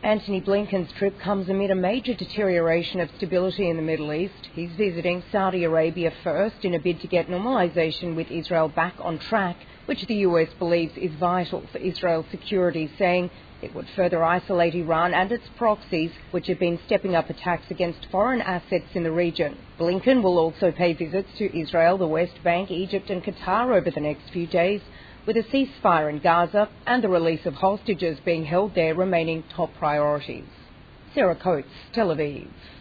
Antony Blinken's trip comes amid a major deterioration of stability in the Middle East. He's visiting Saudi Arabia first in a bid to get normalisation with Israel back on track, which the US believes is vital for Israel's security, saying it would further isolate Iran and its proxies, which have been stepping up attacks against foreign assets in the region. Blinken will also pay visits to Israel, the West Bank, Egypt and Qatar over the next few days, with a ceasefire in Gaza and the release of hostages being held there remaining top priorities. Sarah Coates, Tel Aviv.